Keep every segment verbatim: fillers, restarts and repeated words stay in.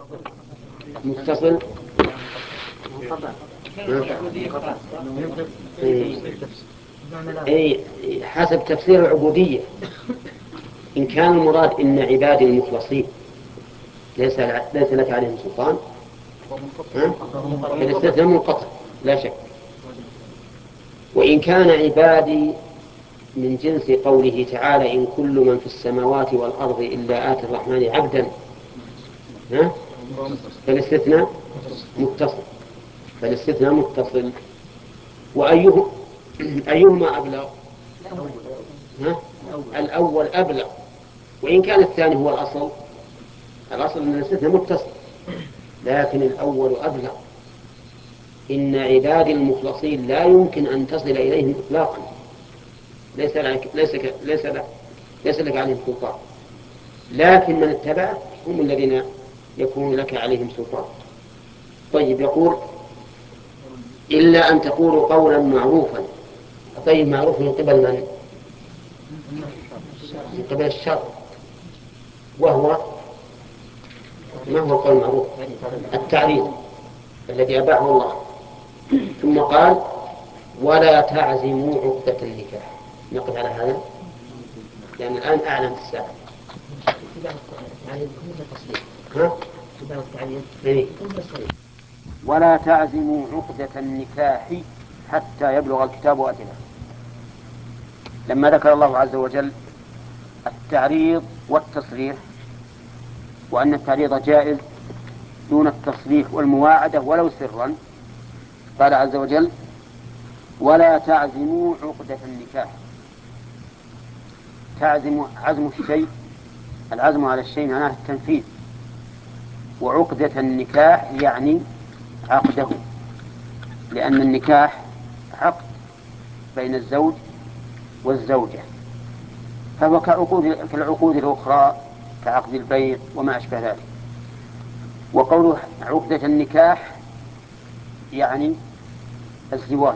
متصل أي حسب تفسير العبودية. إن كان المراد إن عبادي المخلصين ليس ليس لك عليهم سلطان فالاستثناء منقطع لا شك. وإن كان عبادي من جنس قوله تعالى إن كل من في السماوات والأرض إلا آتي الرحمن عبدا فالاستثناء متصل فالاستثناء متصل. وأيه أيهما أبلغ؟ الأول أبلغ، وإن كان الثاني هو الأصل. الأصل أن الاستثناء متصل، لكن الأول أبلغ. إن عبادي المخلصين لا يمكن أن تصل إليهم إطلاقا، ليس لك ليس ليس لك ليس لك عليهم سلطان، لكن من اتبعك هم الذين يكون لك عليهم سلطان. طيب يقول إلا أن تقولوا قولا معروفا. طيب معروف من قبل من؟ من قبل الشر. وهو ما هو القول المعروف؟ التعريض الذي أباحه الله. ثم قال ولا تعزموا عقدة النكاح. نقف على هذا لأن الآن أعلم في الساعة. ولا تعزموا عقدة النكاح حتى يبلغ الكتاب أجله. لما ذكر الله عز وجل التعريض والتصريح وأن التعريض جائز دون التصريح والمواعدة ولو سرا، قال عز وجل ولا تعزموا عقدة النكاح. تعزم عزم الشيء، العزم على الشيء معناه التنفيذ، وعقدة النكاح يعني عقده، لأن النكاح عقد بين الزوج والزوجة، فهو كعقود كالعقود الأخرى كعقد البيع وما أشبه ذلك. وقوله عقدة النكاح يعني الزواج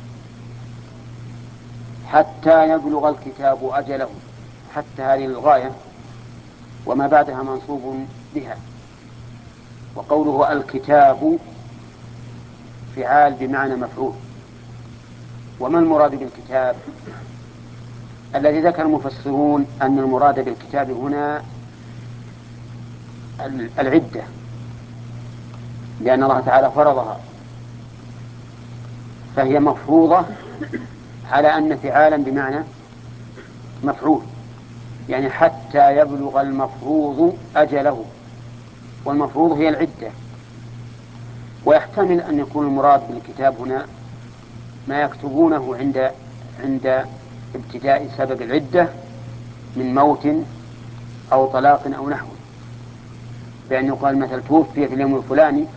حتى يبلغ الكتاب أجله. حتى هذه الغاية وما بعدها منصوب بها. وقوله الكتاب فعال بمعنى مفعول. وما المراد بالكتاب؟ الذي ذكر المفسرون أن المراد بالكتاب هنا العدة، لأن الله تعالى فرضها، فهي مفروضة على أن فعالا بمعنى مفعول، يعني حتى يبلغ المفروض أجله، والمفروض هي العدة. ويحتمل أن يكون المراد بالكتاب هنا ما يكتبونه عند عند ابتداء سبب العدة من موت أو طلاق أو نحوه، بأن يقال مثل توفي في اليوم الفلاني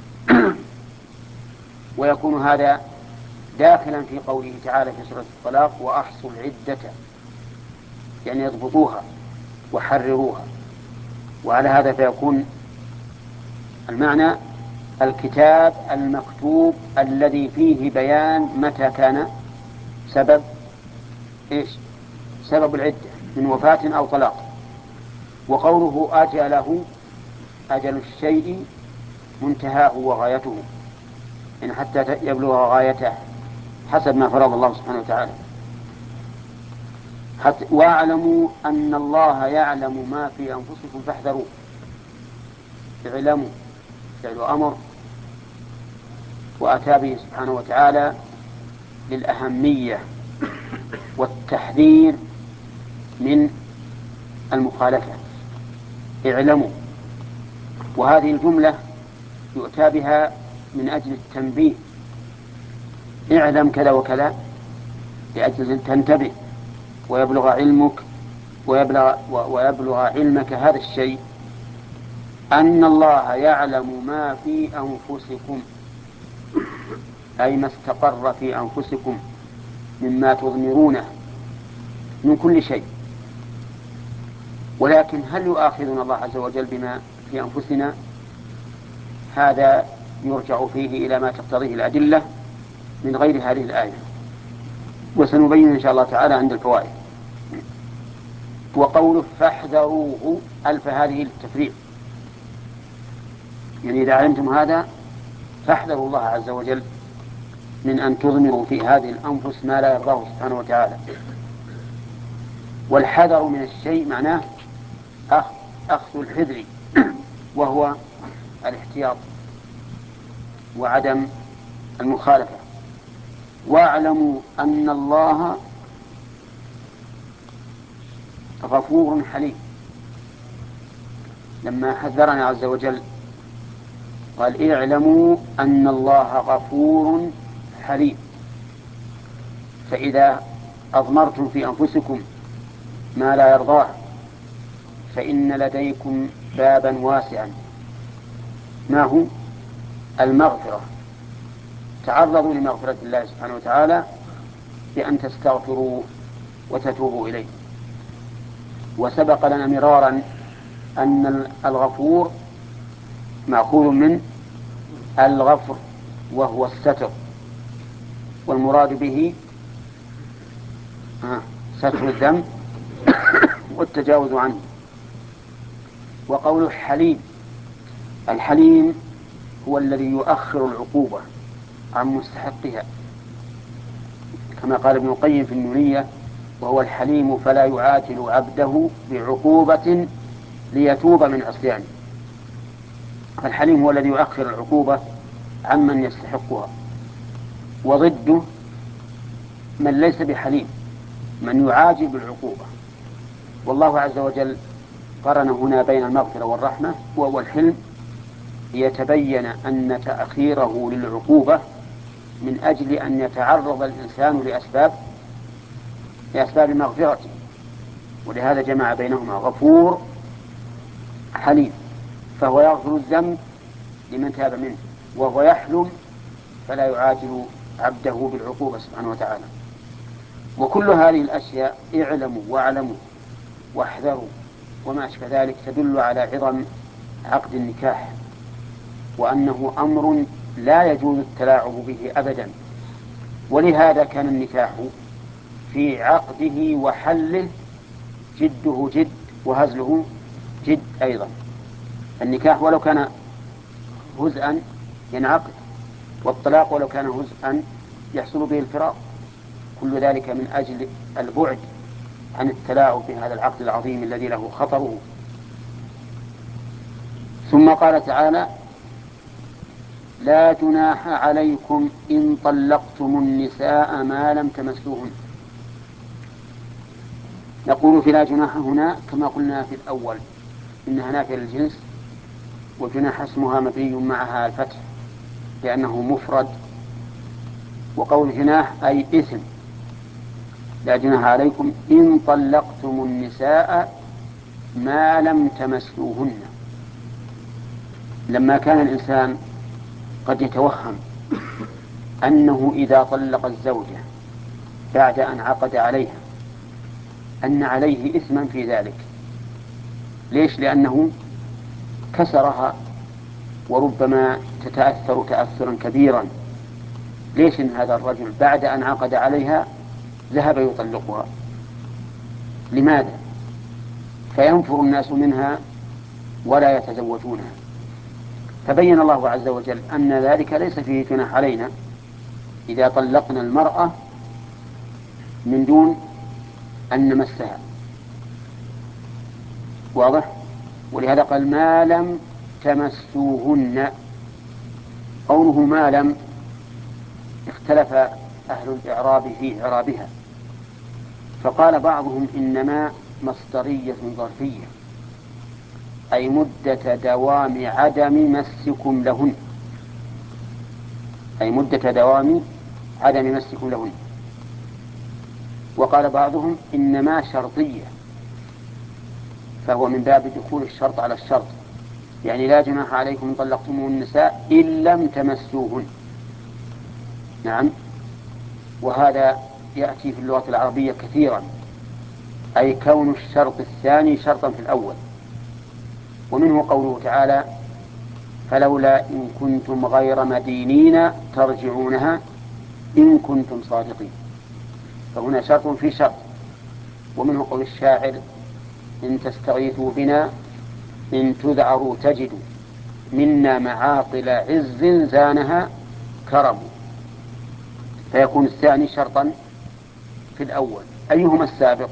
ويكون هذا داخلا في قوله تعالى في سورة الطلاق وأحصوا العدة، يعني يضبطوها وحرروها. وعلى هذا فيكون المعنى الكتاب المكتوب الذي فيه بيان متى كان سبب إيش؟ سبب العدة من وفاة أو طلاق. وقوله أجله أجل الشيء منتهاه وغايته، يعني حتى يبلغ غايته حسب ما فرض الله سبحانه وتعالى. حتى واعلموا أن الله يعلم ما في أنفسكم فاحذروه. اعلموا فعل أمر وأتى به سبحانه وتعالى للأهمية والتحذير من المخالفة. اعلموا، وهذه الجملة يؤتى بها من أجل التنبيه. اعلم كذا وكذا لأجل أن تنتبه ويبلغ علمك ويبلغ, ويبلغ علمك هذا الشيء أن الله يعلم ما في أنفسكم، أي ما استقر في أنفسكم مما تضمرونه من كل شيء. ولكن هل يؤاخذنا الله عز وجل بما في أنفسنا؟ هذا يرجع فيه إلى ما تقتضيه الأدلة من غير هذه الآية، وسنبين إن شاء الله تعالى عند الفوائد. وقوله فاحذروه ألف هذه للتفريع، يعني إذا علمتم هذا فاحذروا الله عز وجل من أن تضمروا في هذه الأنفس ما لا يرضاه سبحانه وتعالى. والحذر من الشيء معناه أخذ الحذر وهو الاحتياط وعدم المخالفة. واعلموا أن الله غفور حليم. لما حذرنا عز وجل قال اعلموا أن الله غفور حليم. فإذا أضمرتم في أنفسكم ما لا يرضاه فإن لديكم بابا واسعا، ما هو المغفرة. تعرضوا لمغفرة الله سبحانه وتعالى بأن تستغفروا وتتوبوا إليه. وسبق لنا مرارا أن الغفور مأخوذ من الغفر وهو الستر، والمراد به ستر الذنب والتجاوز عنه. وقوله حليم، الحليم هو الذي يؤخر العقوبة عن مستحقها، كما قال ابن القيم في النونية: وهو الحليم فلا يعاجل عبده بعقوبة ليتوب من عصيانه. الحليم هو الذي يؤخر العقوبة عمن يستحقها، وضده من ليس بحليم، من يعاجل بالعقوبة. والله عز وجل قرن هنا بين المغفرة والرحمة والحلم ليتبين أن تأخيره للعقوبة من أجل أن يتعرض الإنسان لأسباب لأسباب مغفرته، ولهذا جمع بينهما: غفور حليم، فهو يغفر الذنب لمن تاب منه، وهو يحلم فلا يعاجل عبده بالعقوبة سبحانه وتعالى. وكل هذه الأشياء اعلموا واعلموا واحذروا وما أشبه ذلك تدل على عظم عقد النكاح، وأنه أمر لا يجوز التلاعب به أبدا. ولهذا كان النكاح في عقده وحله جده جد وهزله جد أيضا. النكاح ولو كان هزءا ينعقد، والطلاق ولو كان هزءا يحصل به الفراق، كل ذلك من أجل البعد عن التلاعب بهذا العقد العظيم الذي له خطره. ثم قال تعالى: لا جناح عليكم إن طلقتم النساء ما لم تمسوهن. نقول في لا جناح هنا كما قلنا في الأول إنها نافية للجنس، وجناح اسمها مبني معها الفتح لأنه مفرد، وقول جناح أي إثم. لا جناح عليكم إن طلقتم النساء ما لم تمسوهن. لما كان الإنسان قد يتوهم أنه إذا طلق الزوجة بعد أن عقد عليها أن عليه إثما في ذلك. ليش؟ لأنه كسرها وربما تتأثر تأثرا كبيرا. ليش إن هذا الرجل بعد أن عقد عليها ذهب يطلقها؟ لماذا؟ فينفر الناس منها ولا يتزوجونها. فبين الله عز وجل أن ذلك ليس فيه جناح علينا إذا طلقنا المرأة من دون أن نمسها. واضح؟ ولهذا قال ما لم تمسوهن. قوله ما لم اختلف أهل الإعراب في إعرابها، فقال بعضهم إنما مصدرية ظرفية، أي مدة دوام عدم مسكم لهن، أي مدة دوام عدم مسكم لهن. وقال بعضهم إنما شرطية، فهو من باب دخول الشرط على الشرط، يعني لا جناح عليكم إن طلقتم النساء إن لم تمسوهن. نعم، وهذا يأتي في اللغة العربية كثيرا، أي كون الشرط الثاني شرطا في الأول. ومنه قوله تعالى: فلولا إن كنتم غير مدينين ترجعونها إن كنتم صادقين. فهنا شرط في شرط. ومنه قول الشاعر: إن تستغيثوا بنا إن تذعروا تجدوا. منا معاقل عز زانها كرم، فيكون الثاني شرطا في الأول. أيهما السابق؟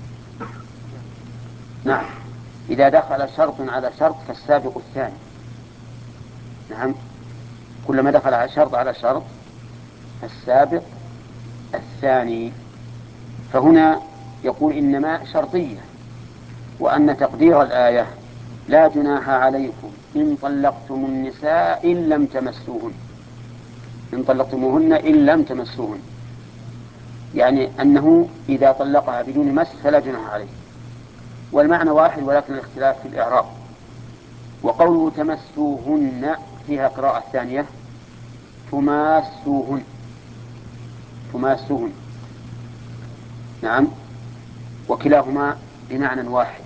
نعم، إذا دخل شرط على شرط فالسابق الثاني. نعم، كلما دخل على شرط على شرط فالسابق الثاني. فهنا يقول إنما شرطية، وأن تقدير الآية لا جناح عليكم إن طلقتم النساء إن لم تمسوهن، إن طلقتموهن إن لم تمسوهن، يعني أنه إذا طلقها بدون مس فلا جناح عليه، والمعنى واحد ولكن الاختلاف في الإعراب. وقوله تمسوهن فيها قراءة ثانية تماسوهن، تماسوهن. نعم، وكلاهما بمعنى واحد،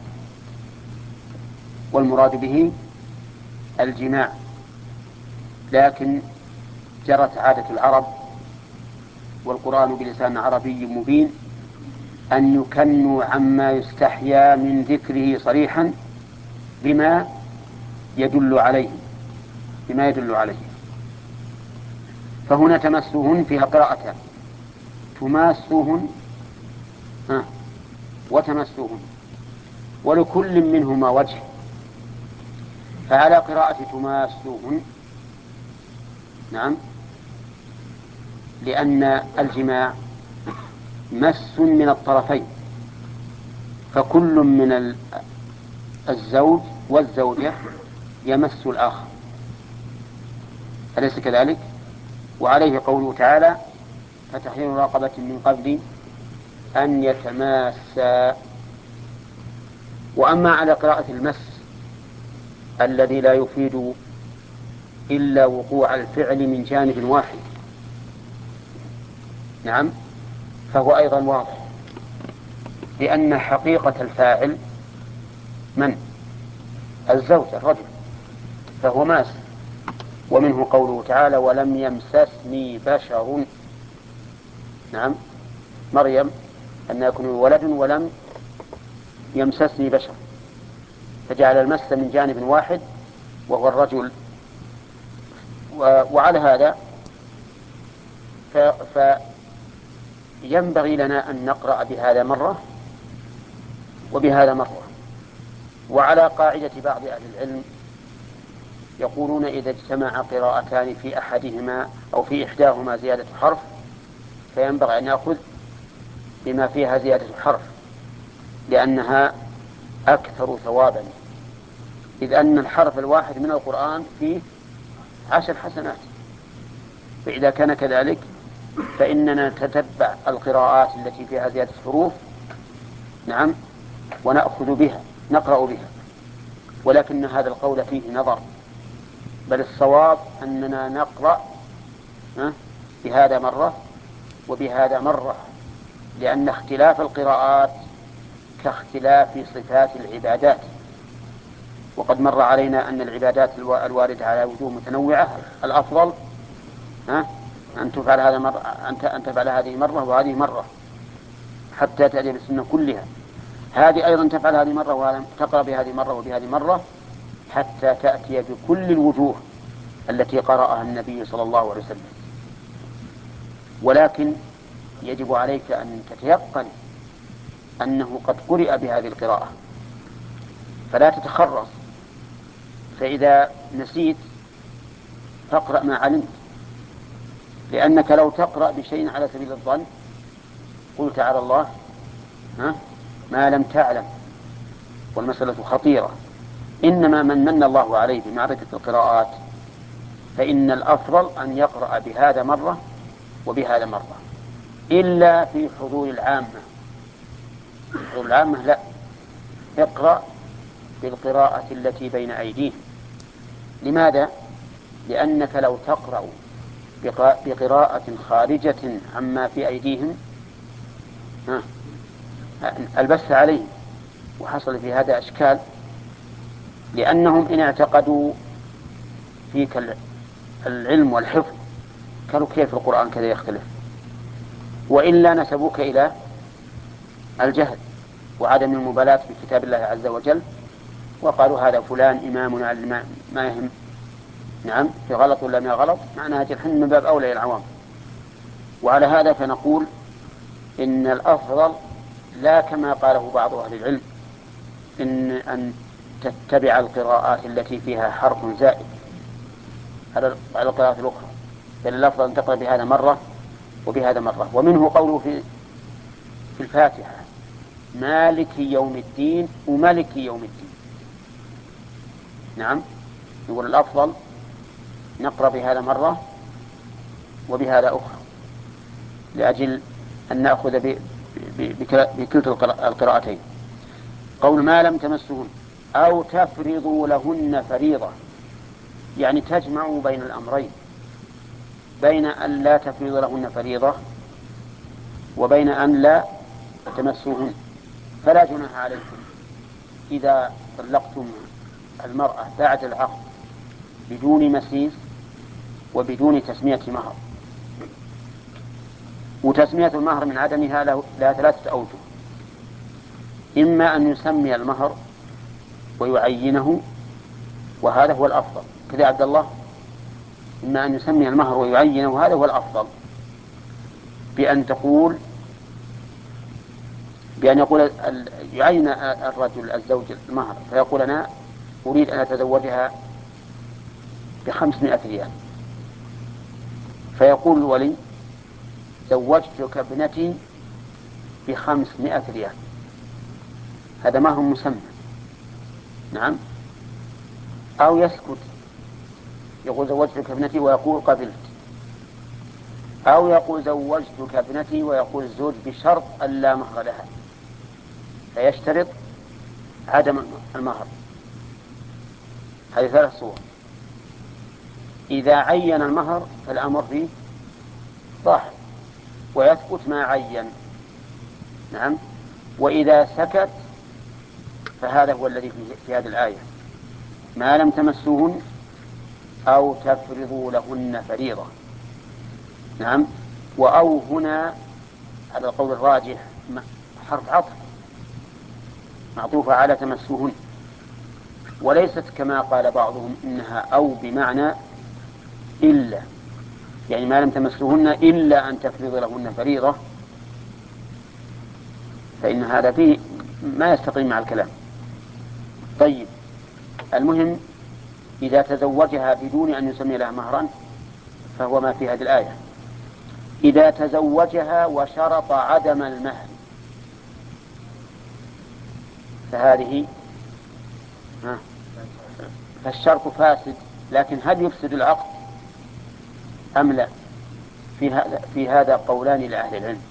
والمراد به الجماع، لكن جرت عادة العرب والقرآن بلسان عربي مبين أن يكنوا عما يستحيا من ذكره صريحا بما يدل عليه، بما يدل عليه. فهنا تمسوهن فيها قراءتان، تماسوهن وتمسوهن، ولكل منهما وجه. فعلى قراءة تماسوهن، نعم، لأن الجماع مس من الطرفين، فكل من الزوج والزوجة يمس الآخر، أليس كذلك؟ وعليه قوله تعالى فتحرير رقبة من قبل أن يتماسا. وأما على قراءة المس الذي لا يفيد إلا وقوع الفعل من جانب واحد، نعم، فهو أيضا واضح، لأن حقيقة الفاعل من؟ الزوج الرجل، فهو ماس. ومنه قوله تعالى ولم يمسسني بشر، نعم، مريم أن يكون ولد ولم يمسسني بشر، فجعل المس من جانب واحد وهو الرجل. وعلى هذا فينبغي لنا أن نقرأ بهذا مرة وبهذا مرة. وعلى قاعدة بعض أهل العلم يقولون إذا اجتمع قراءتان في أحدهما أو في إحداهما زيادة حرف فينبغي أن يأخذ بما فيها زيادة حرف، لأنها أكثر ثوابا، إذ أن الحرف الواحد من القرآن فيه عشر حسنات. فإذا كان كذلك فإننا نتتبع القراءات التي فيها زيادة حروف، نعم، ونأخذ بها، نقرأ بها. ولكن هذا القول فيه نظر، بل الصواب أننا نقرأ بهذا مرة وبهذا مرة، لأن اختلاف القراءات كاختلاف صفات العبادات. وقد مر علينا أن العبادات الواردة على وجوه متنوعة الأفضل أن تفعل هذا مرة، أن تفعل هذه مرة وهذه مرة حتى تأتي بالسنة كلها. هذه أيضا تفعل هذه مرة وتقرأ بهذه مرة وبهذه مرة حتى تأتي بكل الوجوه التي قرأها النبي صلى الله عليه وسلم. ولكن يجب عليك أن تتيقن أنه قد قرئ بهذه القراءة، فلا تتخرص. فإذا نسيت فاقرأ ما علمت، لأنك لو تقرأ بشيء على سبيل الظن قل تعالى الله ها ما لم تعلم، والمسألة خطيرة. إنما من من الله عليه بمعرفة القراءات فإن الأفضل أن يقرأ بهذا مرة وبهذا مرة، إلا في حضور العامة. حضور العامة لا، اقرأ بالقراءة التي بين أيديهم. لماذا؟ لأنك لو تقرأ بقراءة خارجة عما في أيديهم ألبست عليهم، وحصل في هذا أشكال، لأنهم إن اعتقدوا فيك العلم والحفظ قالوا كيف القرآن كذا يختلف، وإلا نسبوك إلى الجهل وعدم المبالاة بكتاب الله عز وجل، وقالوا هذا فلان إمامنا ما يهم نعم في غلط ولا من غلط معناها جرح من باب أولى العوام. وعلى هذا فنقول إن الأفضل لا كما قاله بعض أهل العلم إن أن تتبع القراءات التي فيها حرف زائد على القراءات الأخرى، بل الأفضل أن تقرأ بهذا مرة وبهذا مرة. ومنه قوله في في الفاتحة مالك يوم الدين وملك يوم الدين. نعم يقول الأفضل نقرأ بهذا مرة وبهذا أخرى لأجل أن نأخذ بكلتا القراءتين. قول ما لم تمسهن أو تفرضوا لهن فريضة، يعني تجمعوا بين الأمرين، بين أن لا تفرض لهن فريضة وبين أن لا تمسوهن. فلا جناح عليكم إذا طلقتم المرأة بعد العقد بدون مسيس وبدون تسمية مهر. وتسمية المهر من عدمها لها ثلاثة أوجه: إما أن يسمي المهر ويعينه وهذا هو الأفضل كذا عبد الله، إما أن يسمي المهر ويعينه وهذا هو الأفضل، بأن تقول بأن يقول يعين الرجل الزوج المهر فيقول أنا أريد أن أتزوجها بخمسمائة ريال، فيقول الولي زوجتك ابنتي بخمسمائة ريال، هذا مهر مسمى. نعم. أو يسكت يقول زوجتك ابنتي ويقول قبلت، أو يقول زوجتك ابنتي ويقول الزوج بشرط ألا مهر لها فيشترط عدم المهر. هذه ثلاث صور. إذا عين المهر فالأمر فيه ظاهر ويثبت ما عين. نعم. وإذا سكت فهذا هو الذي في هذه الآية ما لم تمسوهن أو تفرضوا لهن فريضة. نعم. وأو هنا على القول الراجح حرف عطف معطوفة على تمسوهن، وليست كما قال بعضهم إنها أو بمعنى إلا، يعني ما لم تمسوهن إلا أن تفرض لهن فريضة، فإن هذا فيه ما يستقيم مع الكلام. طيب المهم إذا تزوجها بدون أن يسمي لها مهرا فهو ما في هذه الآية. إذا تزوجها وشرط عدم المهر فهذه فالشرط فاسد، لكن هل يفسد العقد أم لا؟ في هذا في هذا قولان لأهل العلم.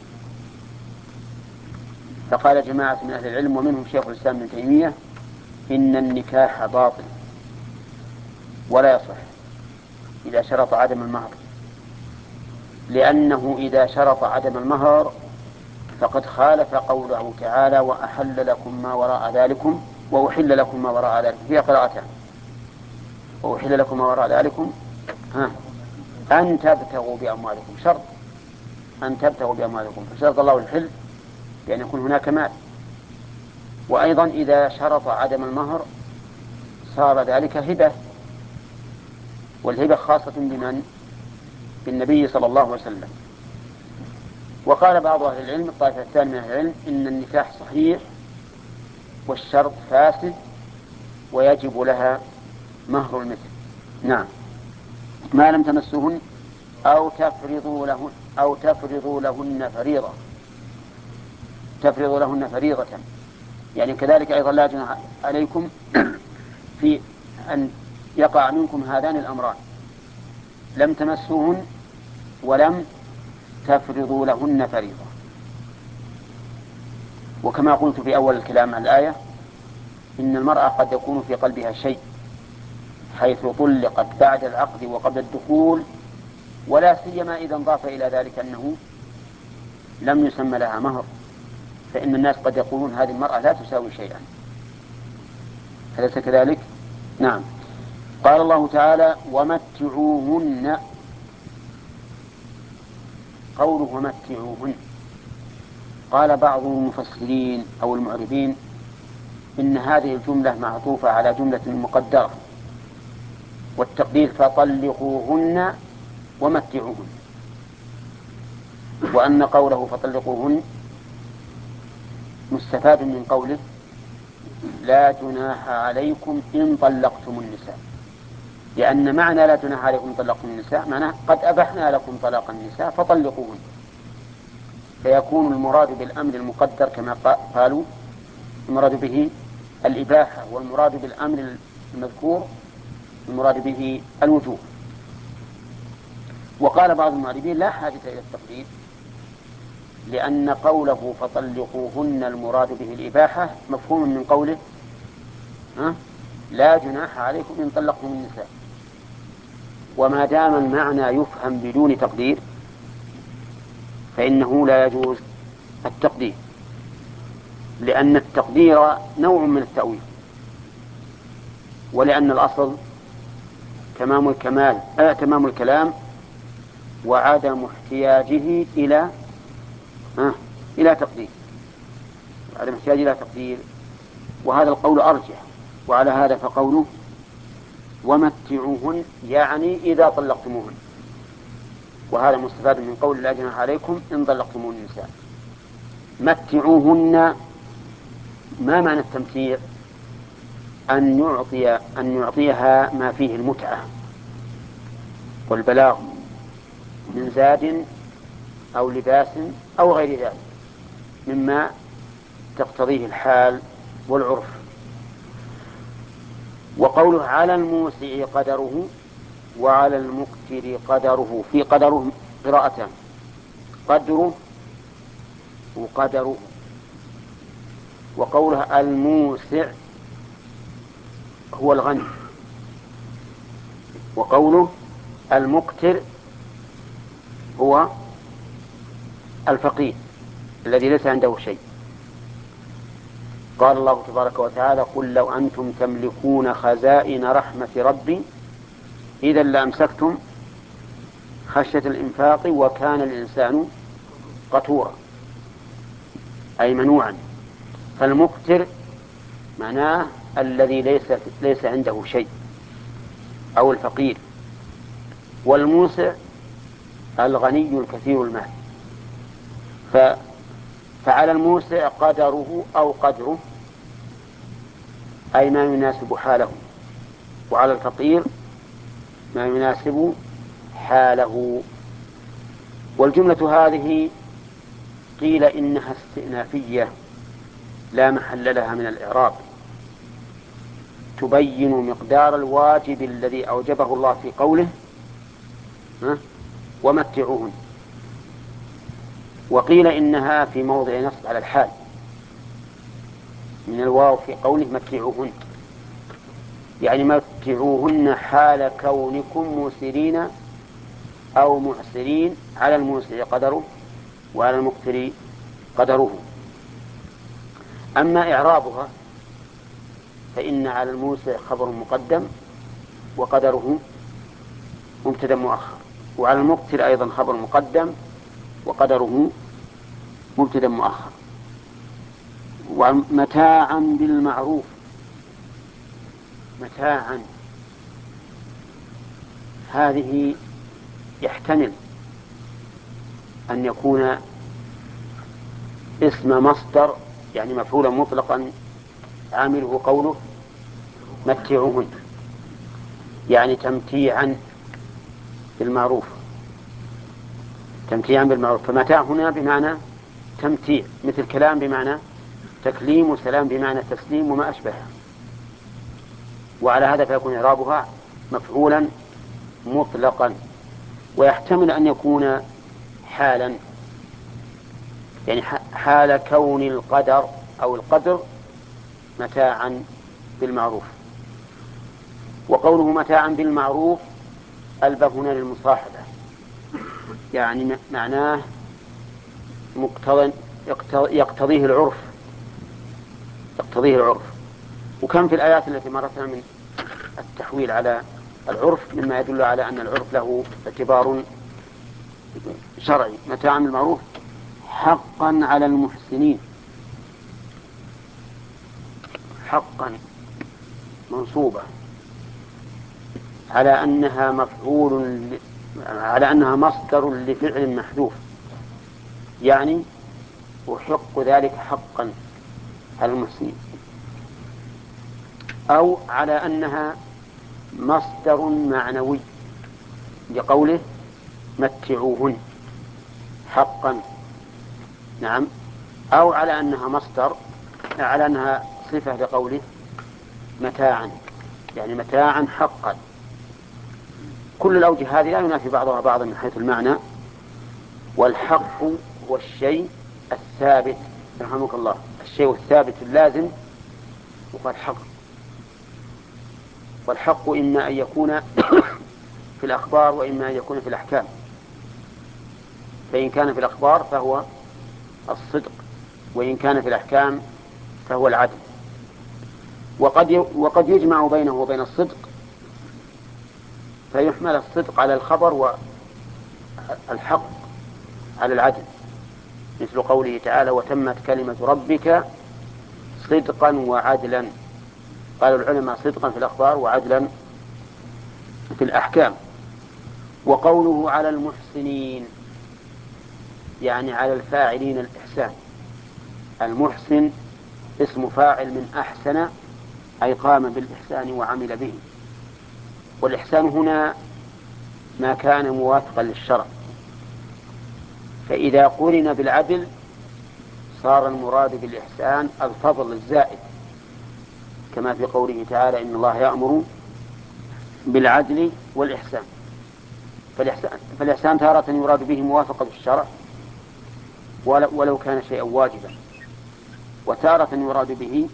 فقال جماعة من أهل العلم ومنهم شيخ الإسلام ابن تيمية إن النكاح باطل ولا يصح إذا شرط عدم المهر، لأنه إذا شرط عدم المهر فقد خالف قوله تعالى وأحل لكم ما وراء ذلكم وأحل لكم ما وراء ذلكم، فيها قراءتان وأحل لكم ما وراء ذلكم ها أن تبتغوا بأموالكم، شرط أن تبتغوا بأموالكم، فشرط الله الحل بأن يكون هناك مال. وأيضا إذا شرط عدم المهر صار ذلك هبة، والهبة خاصة بمن؟ بالنبي صلى الله عليه وسلم. وقال بعض أهل العلم الطائفة الثانية من أهل العلم إن النكاح صحيح والشرط فاسد ويجب لها مهر المثل. نعم. ما لم تمسهن أو تفرضوا لهن أو تفرضوا لهن فريضة، تفرضوا لهن فريضة يعني كذلك أيضا لا جناح عليكم في أن يقع منكم هذان الأمران، لم تمسوهن ولم تفرضوا لهن فريضة. وكما قلت في أول الكلام عن الآية إن المرأة قد يكون في قلبها شيء حيث طلقت بعد العقد وقبل الدخول، ولا سيما إذا انضاف إلى ذلك أنه لم يسمى لها مهر، فإن الناس قد يقولون هذه المرأة لا تساوي شيئا، أليس كذلك؟ نعم. قال الله تعالى ومتعوهن، قوله ومتعوهن قال بعض المفسرين أو المعربين إن هذه الجملة معطوفة على جملة مقدرة، والتقدير فطلقوهن ومتعوهن، وأن قوله فطلقوهن مستفاد من قوله لا جناح عليكم إن طلقتم النساء، لأن معنى لا جناح عليكم إن طلقتم النساء معناه قد أبحنا لكم طلاق النساء فطلقوهن، فيكون المراد بالأمر المقدر كما قالوا المراد به الإباحة، والمراد بالأمر المذكور المراد به الوجوب. وقال بعض المعربين لا حاجة إلى التقدير، لأن قوله فطلقوهن المراد به الإباحة مفهوم من قوله ها لا جناح عليكم إن طلقتم النساء، وما دام المعنى يفهم بدون تقدير فإنه لا يجوز التقدير، لأن التقدير نوع من التأويل، ولأن الأصل تمام الكمال آه تمام الكلام وعدم احتياجه إلى آه إلى تقدير، عدم احتياجه إلى تقدير، وهذا القول أرجح. وعلى هذا فقوله ومتعوهن يعني إذا طلقتموهن، وهذا مستفاد من قول لا جناح عليكم إن طلقتموهن النساء. متعوهن ما معنى التمتيع؟ أن يعطي أن يعطيها ما فيه المتعة والبلاغ من زاد أو لباس أو غير ذلك مما تقتضيه الحال والعرف. وقوله على الموسع قدره وعلى المقتر قدره، في قدره قراءتان، قدره وقدره. وقوله الموسع هو الغني، وقوله المقتر هو الفقير الذي ليس عنده شيء. قال الله تبارك وتعالى قل لو أنتم تملكون خزائن رحمة ربي إذا لأمسكتم خشية الإنفاق وكان الإنسان قتورا، أي منوعا. فالمقتر معناه الذي ليس, ليس عنده شيء أو الفقير، والموسع الغني الكثير المال. ف... فعلى الموسع قدره أو قدره أي ما يناسب حاله، وعلى الفقير ما يناسب حاله. والجملة هذه قيل إنها استئنافية لا محل لها من الإعراب، تبين مقدار الواجب الذي أوجبه الله في قوله ومتعوهن. وقيل إنها في موضع نصب على الحال من الواو في قوله متعوهن، يعني متعوهن حال كونكم موسرين أو معسرين، على الموسر قدره وعلى المقتر قدره. أما إعرابها فإن على الموسر خبر مقدم وقدره مبتدأ مؤخر، وعلى المقتر أيضا خبر مقدم وقدره مبتدأ مؤخر. ومتاعا بالمعروف، متاعا هذه يحتمل أن يكون اسم مصدر يعني مفعولا مطلقا عامله قوله متعوهن، يعني تمتيعا بالمعروف، تمتيعا بالمعروف. فمتاع هنا بمعنى تمتيع، مثل كلام بمعنى تكليم، وسلام بمعنى تسليم وما أشبهه. وعلى هذا فيكون إعرابها مفعولا مطلقا. ويحتمل أن يكون حالا، يعني حال كون القدر أو القدر متاعا بالمعروف. وقوله متاعا بالمعروف ألبه هنا للمصاحبة، يعني معناه مقتضى يقتضيه العرف، يقتضيه العرف. وكم في الآيات التي مرتنا من التحويل على العرف مما يدل على أن العرف له اعتبار شرعي. متاعا بالمعروف حقا على المحسنين، حقا منصوبة على أنها مفعول ل... على أنها مصدر لفعل محذوف، يعني أحق ذلك حقا على المحسنين، أو على أنها مصدر معنوي لقوله متعوهن حقا، نعم، أو على أنها مصدر على أنها صفة لقوله متاعا، يعني متاعا حقا. كل الأوجه هذه لا ينافي بعضها بعضا من حيث المعنى. والحق هو الشيء الثابت، رحمك الله، الشيء الثابت اللازم وقال حق. والحق إما أن يكون في الأخبار وإما أن يكون في الأحكام. فإن كان في الأخبار فهو الصدق، وإن كان في الأحكام فهو العدل. وقد وقد يجمع بينه وبين الصدق، فيحمل الصدق على الخبر والحق على العدل، مثل قوله تعالى وتمت كلمة ربك صدقا وعدلا. قال العلماء صدقا في الأخبار وعدلا في الأحكام. وقوله على المحسنين يعني على الفاعلين الإحسان. المحسن اسم فاعل من أحسن، أي قام بالإحسان وعمل به. والإحسان هنا ما كان موافقا للشرع، فإذا قرن بالعدل صار المراد بالإحسان الفضل الزائد، كما في قوله تعالى إن الله يأمر بالعدل والإحسان. فالإحسان, فالإحسان تارة يراد به موافقة الشرع ولو كان شيئا واجبا، وتارة يراد به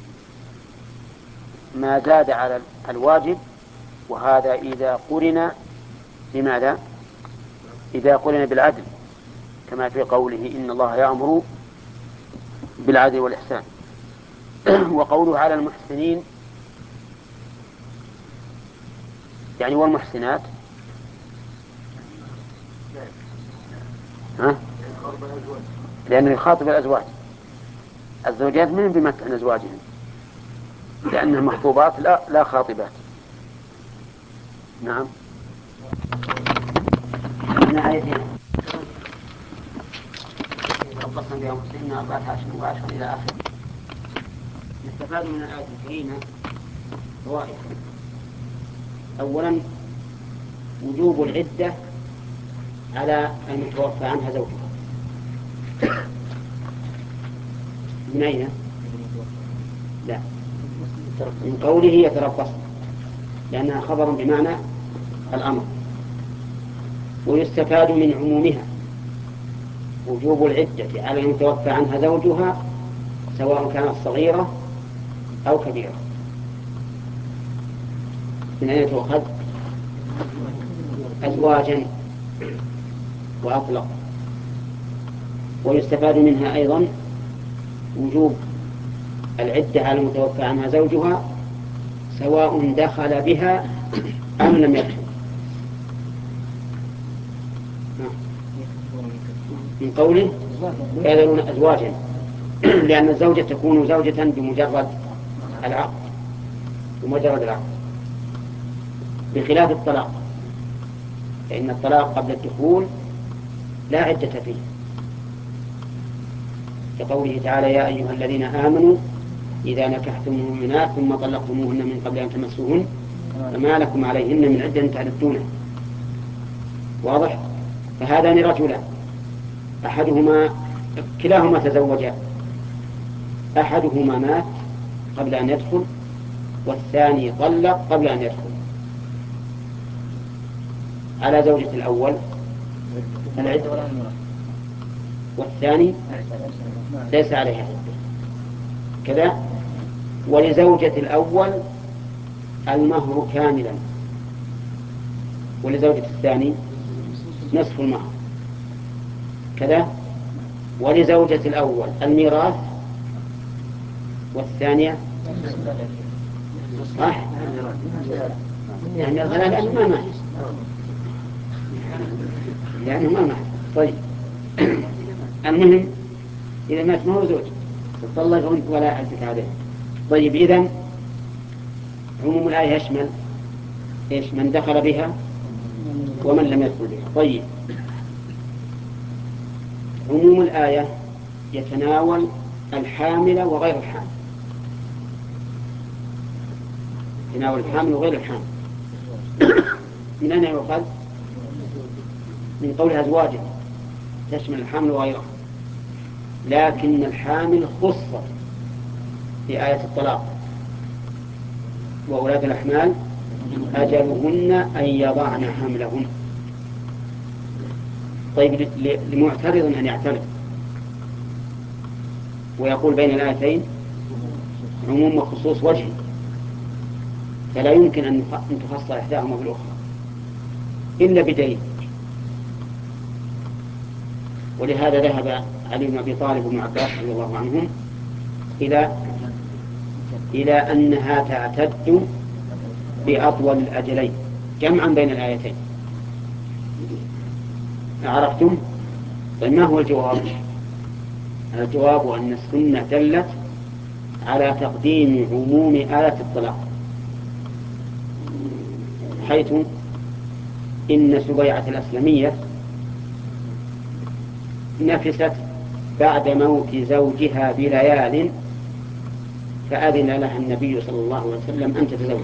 ما زاد على الواجب، وهذا إذا قرن بماذا؟ إذا قرن بالعدل، كما في قوله إن الله يأمر بالعدل والإحسان. وقوله على المحسنين يعني والمحسنات، ها؟ لأنه يخاطب الأزواج. الزوجات من بمتعن أزواجهم، لأنهم مخطوبات لا, لا خاطبات. نعم. من آيتين ربصنا بها مسلمين أربعة عشر وعشر إلى آخر. نستفاد من الآية الكريمة فوائد. أولا وجوب العدة على المتوفى عنها زوجها. من أين؟ لا، من قوله يتربصن، لأنها خبر بمعنى الأمر. ويستفاد من عمومها وجوب العدة على المتوفى عنها زوجها سواء كانت صغيرة أو كبيرة. من أين تؤخذ؟ أزواجا وأطلق. ويستفاد منها أيضا وجوب العدة على المتوفى عنها زوجها سواء دخل بها أم لم يدخل. من قوله يذرون أزواجا، لأن الزوجة تكون زوجة بمجرد العقد، بمجرد العقد، بخلاف الطلاق، فإن الطلاق قبل الدخول لا عدة فيه، كقوله تعالى يا أيها الذين آمنوا إذا نكحتم المؤمنات ثم طلقتموهن من قبل أن تمسوهن فما لكم عليهن من عدة تعددونها. واضح؟ فهذان رجلان، أحدهما كلاهما تزوجا، أحدهما مات قبل أن يدخل والثاني طلق قبل أن يدخل. على زوجة الأول العدة، والثاني ليس عليها عدة كذا. ولزوجة الأول المهر كاملا، ولزوجة الثاني نصف المهر كذا. ولزوجة الأول الميراث والثانية صح، يعني الغلاء لأنه ما مات، لأنه ما مات. طيب المهم إذا مات ما هو زوج تطلق ولا عدة عليه. طيب إذن عموم الآية يشمل إيش من دخل بها ومن لم يدخل بها. طيب، عموم الآية يتناول الحامل وغير الحامل، يتناول الحامل وغير الحامل. من أين يؤخذ؟ من قولها أزواجه، تشمل الحامل وغيره. لكن الحامل خصت في آية الطلاق، وأولاد الأحمال أجلهن أن يضعن حملهن. طيب، لمعترض أن يعترض ويقول بين الآيتين عموم وخصوص وجه، فلا يمكن أن تفصل إحداهما بالأخرى إلا بدليل. ولهذا ذهب علي بن أبي طالب وابن عباس رضي الله عنهم إلى إلى أنها تعتد بأطول الأجلين جمعا بين الآيتين. عرفتم؟ فما هو الجواب؟ الجواب أن السنة دلت على تقديم عموم آية الطلاق، حيث إن سبيعة الأسلمية نفست بعد موت زوجها بليال، فأذن لها النبي صلى الله عليه وسلم أن تتزوج.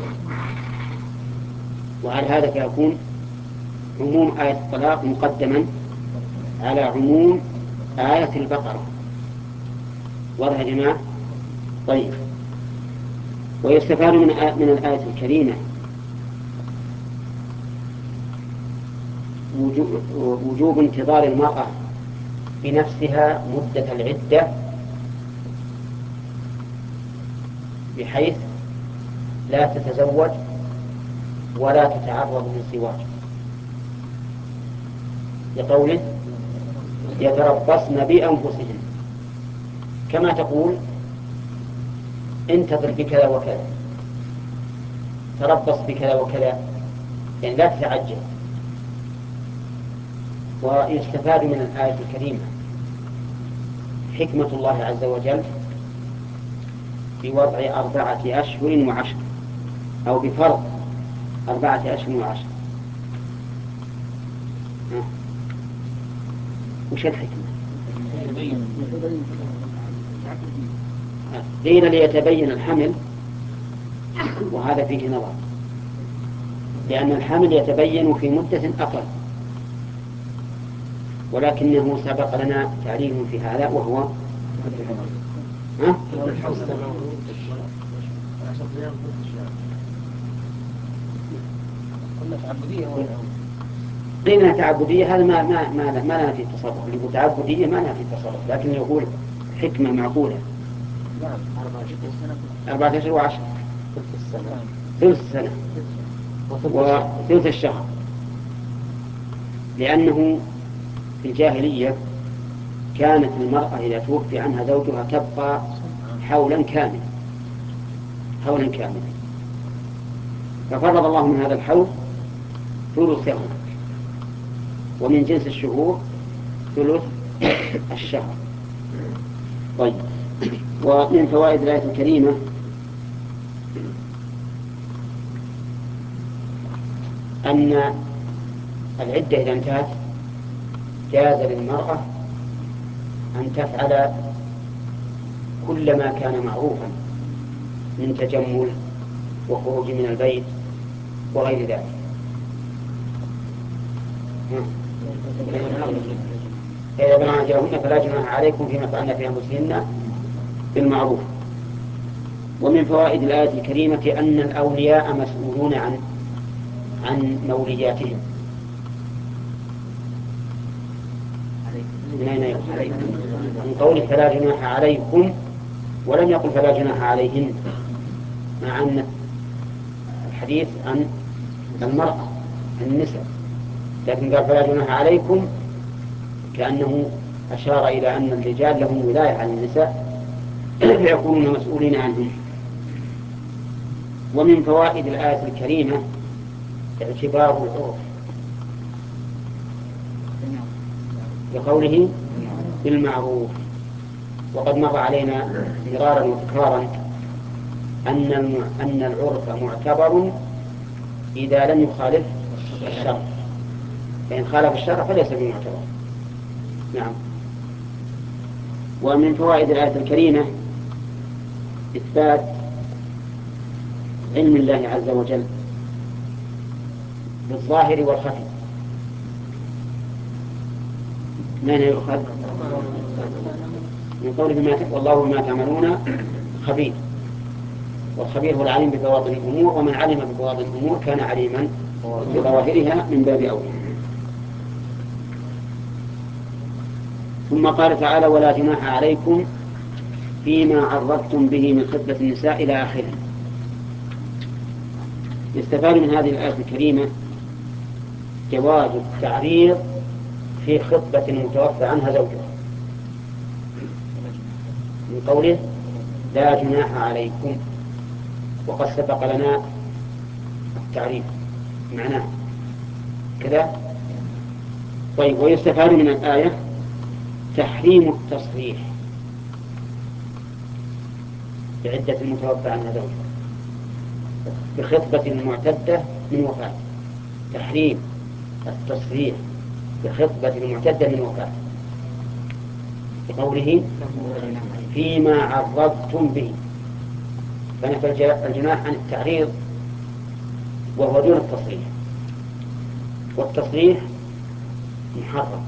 وعلى هذا فيكون عموم آية الطلاق مقدما على عموم آية البقرة. واضح يا جماعة؟ طيب، ويستفاد من من الآية الكريمة وجوب انتظار المرأة بنفسها مدة العدة، بحيث لا تتزوج ولا تتعرض للزواج، لقوله يتربصن بأنفسهن، كما تقول انتظر بكذا وكذا، تربص بكذا وكذا، يعني لا تتعجل. ويستفاد من الآية الكريمة حكمة الله عز وجل بوضع أربعة أشهر وعشر، أو بفرض أربعة أشهر وعشر. وش الحكمة؟ قيل ليتبين الحمل، وهذا فيه نظر، لأن الحمل يتبين في مدة أقل، ولكنه سبق لنا تعليل في هذا وهو ها؟ قيل تعبدية، هذا ما ما ما ما لنا في التصرف. اللي يقول تعبدية ما لنا في التصرف، لكن يقول حكمة معقولة. أربعة أشهر وعشر، ثلث السنة وثلث الشهر، لأنه في الجاهلية كانت المرأة إذا توفي عنها زوجها تبقى حولا كاملا، حولا كاملا، ففرض الله من هذا الحول ثلثه، ومن جنس الشهور ثلث الشهر. طيب، ومن فوائد الآية الكريمة أن العدة إذا انتهت جاز للمرأة أن تفعل كل ما كان معروفا من تجمل وخروج من البيت وغير ذلك. فإذا بلغن أجلهن فلا جناح عليكم فيما فعلن في أنفسهن بالمعروف. ومن فوائد الآية الكريمة أن الأولياء مسؤولون عن عن مولياتهم. من أين يقول عليكم؟ من قوله فلا جناح عليكم، ولم يقل فلا جناح عليهن، مع أن الحديث عن المرأة النساء، لكن قال فلا جناح عليكم كأنه أشار إلى أن الرجال لهم ولاية على النساء فيكونون مسؤولين عنهم. ومن فوائد الآية الكريمة اعتبار العرف، بقوله بالمعروف. وقد مر علينا مرارا وتكرارا أن أن العرف معتبر إذا لم يخالف الشرع، فإن خالف الشرع فليس بمعتبر. نعم. ومن فوائد الآية الكريمة إثبات علم الله عز وجل بالظاهر والخفي. من يؤخذ من قوله والله بما تعملون خبير، والخبير هو العليم ببواطن الأمور، ومن علم ببواطن الأمور كان عليما بظواهرها من باب أولى. ثم قال تعالى ولا جناح عليكم فيما عرضتم به من خطبة النساء إلى آخره. يستفاد من هذه الآية الكريمة جواز التعريض في خطبة المتوفى عنها زوجها، من قوله لا جناح عليكم، وقد سبق لنا التعريف معناه كذا. طيب، ويستفاد من الآية تحريم التصريح بعدة المتوفى عنها زوجها بخطبة المعتدة من وفاة، تحريم التصريح بخطبة المعتدة من وفاة بقوله فيما عرضتم به، فنفى الجناح عن التعريض وهو دون التصريح، والتصريح محرم.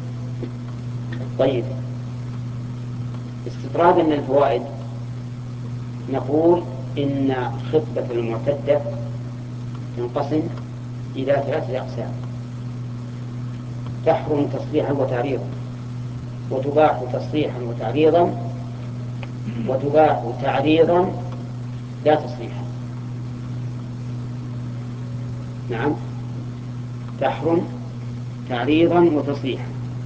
طيب، استطرادا للفوائد نقول إن خطبة المعتدة تنقسم إلى ثلاثة أقسام: تحرم تصريحا وتعريضا، وتباح تصريحا وتعريضا، وتباح تعريضا لا تصريحا. نعم، تحرم تعريضا وتصريحا،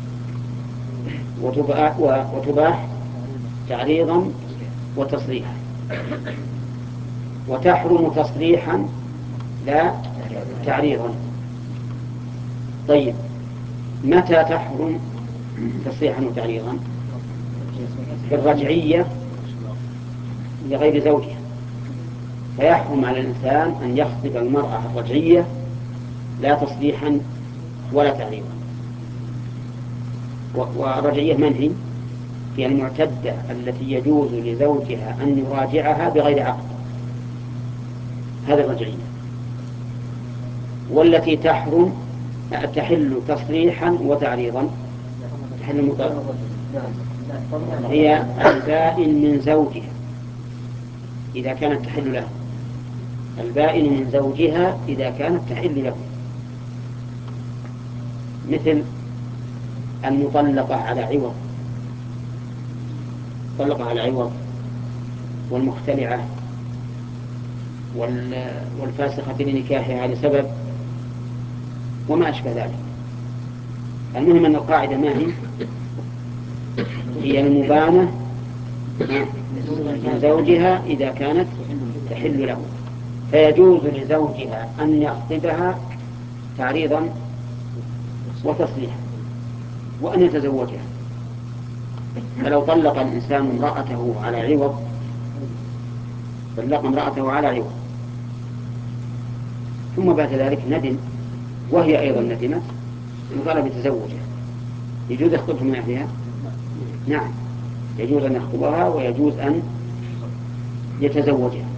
وتباح, وتباح تعريضا وتصريحا، وتحرم تصريحا لا تعريضا. طيب، متى تحرم تصريحا وتعريضا؟ في الرجعية لغير زوجها، فيحرم على الإنسان أن يخطب المرأة الرجعية لا تصريحا ولا تعريضا. والرجعية من هي؟ هي المعتدة التي يجوز لزوجها أن يراجعها بغير عقد، هذا الرجعية. والتي تحرم تحل تصريحا وتعريضا تحل مطلقا هي البائن من زوجها إذا كانت تحل له، البائن من زوجها إذا كانت تحل له، مثل المطلقة على عوض، المطلقة على عوض والمختلعة والفاسخة لنكاحها لسبب وما أشبه ذلك. المهم أن القاعدة ما هي؟ هي المبانة من زوجها إذا كانت تحل له، فيجوز لزوجها أن يخطبها تعريضا وتصريحا وأن يتزوجها. فلو طلق الإنسان امرأته على عوض، طلق امرأته على عوض ثم بعد ذلك ندم وهي أيضا ندمت وطلب تزوجها، يجوز يخطبها من أهلها؟ نعم، يجوز أن يخطبها ويجوز أن يتزوجها.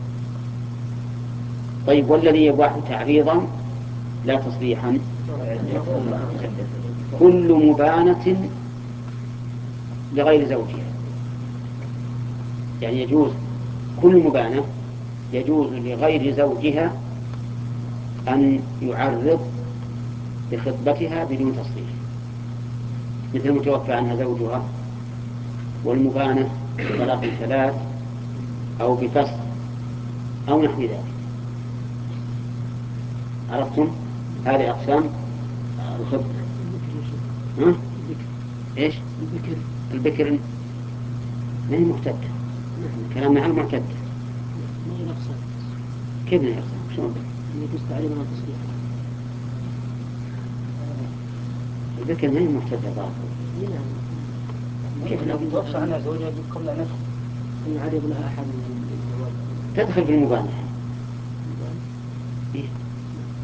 طيب، والذي يباح تعريضا لا تصريحا؟ كل مبانة لغير زوجها، يعني يجوز كل مبانة يجوز لغير زوجها أن يعرض بخطبتها بدون تصريح، مثل المتوفى عنها زوجها، والمبانة بطلاق ثلاث أو بفسخ أو نحو ذلك. عرفتم؟ هذه أقسام الخطبة. ها؟ إيش؟ البكر البكر ما هي معتدة، كلامنا عن المعتدة. ما هي نقصة؟ كيف نقصة؟ شلون؟ يجوز تعليم عن تصريح. البكر ما هي معتدة ضابط. كيف لو توفى عنها زوجها قبل أن يدخل أن يعرض لها أحد من الزواج؟ تدخل في المبانة. إيه؟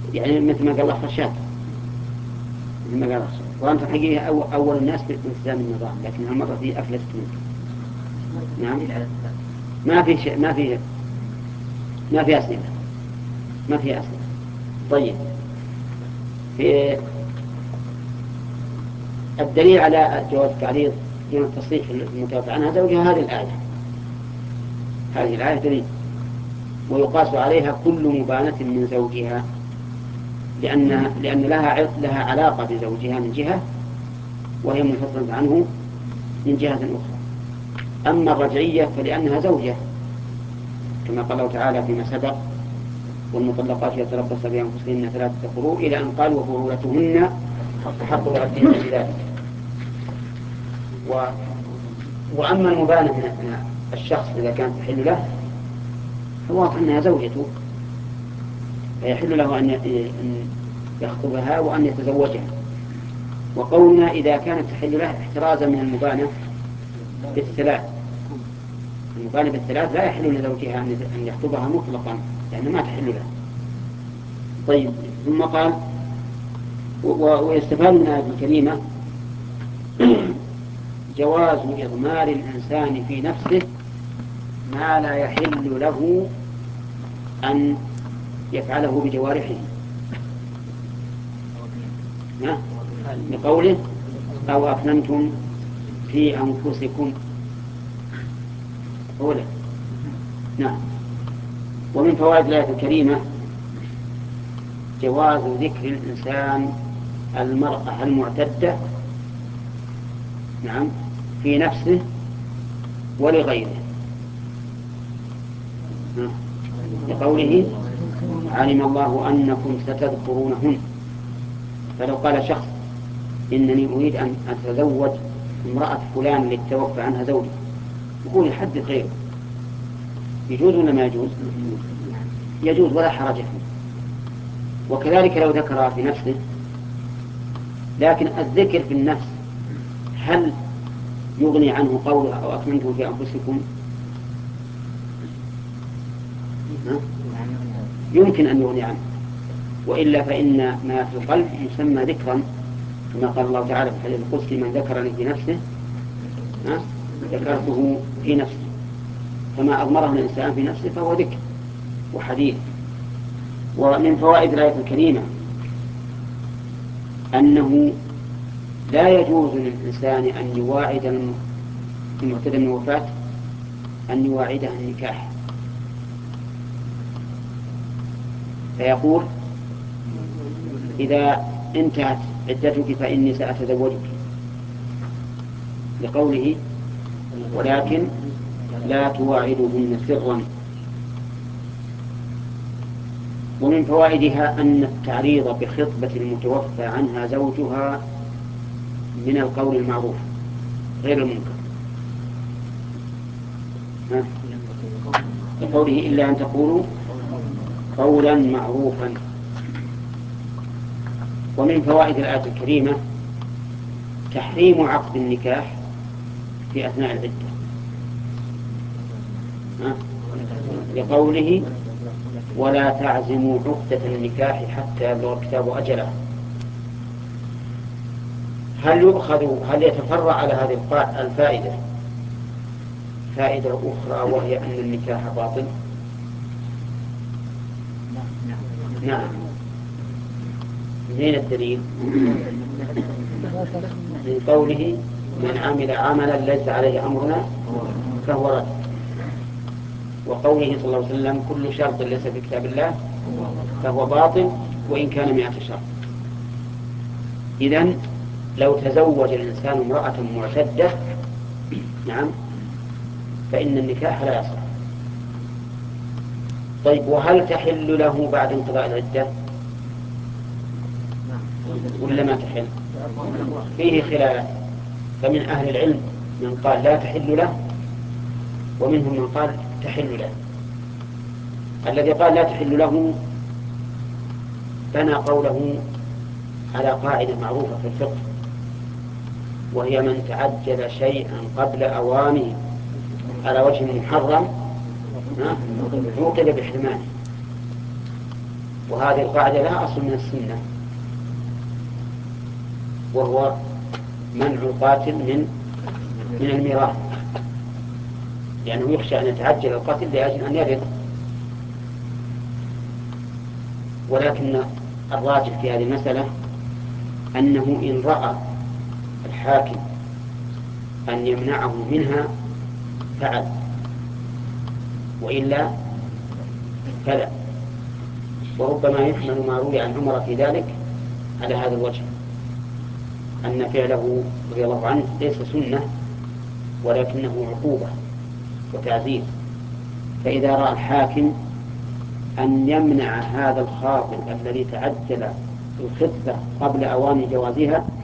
يعني مثل ما قال الله خشاة، مثل ما قال الله خشاة. وأنت حقيقة أول, أول الناس بالتزام النظام، لكنها مرة في أفلست منك. نعم. ما في شيء، ما في ما في أسئلة، ما في أسئلة. طيب، في الدليل على جواز التعريض دون التصريح المتوفى عنها زوجها هذه الآية، هذه الآية دليل. ويقاس عليها كل مبانة من زوجها، لأن لأن لها لها علاقة بزوجها من جهة، وهي منفصلة عنه من جهة أخرى. أما الرجعية فلأنها زوجة، كما قال الله تعالى فيما سبق: والمطلقات يتربصن بأنفسهن ثلاثة قروء، إلى أن قال: وبعولتهن أحق بردهن بذلك. و... وأما المبانة من الشخص إذا كانت تحل له، فواضح أنها زوجته، فيحل له أن يخطبها وأن يتزوجها. وقولنا إذا كانت تحل له احترازا من المبانة بالثلاث، المبانة بالثلاث لا يحل لزوجها أن يخطبها مطلقا، لأنه ما تحل له. طيب، ثم قال: ويستفاد من الآية الكريمة جواز إضمار الإنسان في نفسه ما لا يحل له أن يفعله بجوارحه، بقوله: أو أكننتم في أنفسكم أولا. نعم. ومن فوائد الآية الكريمة جواز ذكر الإنسان المرأة المعتدة، نعم، في نفسه ولغيره، لقوله: علم الله أنكم ستذكرونهن. فلو قال شخص: إنني أريد أن أتزوج امرأة فلان للتوفى عنها زوجي، يقول يحدث غيره، يجوز ولا ما يجوز؟ يجوز ولا حرج فيه. وكذلك لو ذكر في نفسه، لكن الذكر في النفس هل يغني عنه قوله: أو أكننتم في أنفسكم؟ يمكن أن يغني عنه، وإلا فإن ما في القلب يسمى ذكرا، كما قال الله تعالى في الحديث القدسي: من ذكرني في نفسه ذكرته في نفسي. فما أضمره الإنسان في نفسه فهو ذكر وحديث. ومن فوائد الآية الكريمة أنه لا يجوز للإنسان أن يواعد المعتدى من الوفاة أن يواعدها النكاح، فيقول: إذا انتهت عدتك فإني سأتزوجك، لقوله: ولكن لا تواعدهن سرا. ومن فوائدها أن التعريض بخطبة المتوفى عنها زوجها من القول المعروف غير المنكر، لقوله: إلا أن تقولوا قولا معروفا. ومن فوائد الآية الكريمة تحريم عقد النكاح في أثناء العدة، لقوله: ولا تعزموا عقدة النكاح حتى يبلغ الكتاب أجله. هل يؤخذ هل يتفرع على هذه الفائدة فائدة أخرى، وهي أن النكاح باطل؟ نعم. من الدليل؟ من قوله: من عمل عملا ليس عليه أمرنا فهو رد. وقوله صلى الله عليه وسلم: كل شرط ليس في كتاب الله فهو باطل وإن كان مئة شرط. إذن لو تزوج الإنسان امرأة معتدة، نعم، فإن النكاح لا يصح. طيب، وهل تحل له بعد انقضاء العدة ولا ما تحل؟ فيه خلاف. فمن أهل العلم من قال لا تحل له، ومنهم من قال تحل له. الذي قال لا تحل له بنى قوله على قاعدة معروفة في الفقه، وهي: من تعجل شيئا قبل أوانه على وجه محرم عوقب بحرمانه. وهذه القاعدة لها أصل من السنة، وهو منع القاتل من من الميراث، لأنه يخشى أن يتعجل القتل لأجل أن يرث. ولكن الراجح في هذه المسألة أنه إن رأى الحاكم أن يمنعه منها فعل، وإلا فلا. وربما يحمل ما روي عن عمر في ذلك على هذا الوجه، أن فعله رضي الله عنه ليس سنة ولكنه عقوبة وتعزيز. فإذا رأى الحاكم أن يمنع هذا الخاطب الذي تعجل الخطبة قبل أوان جوازها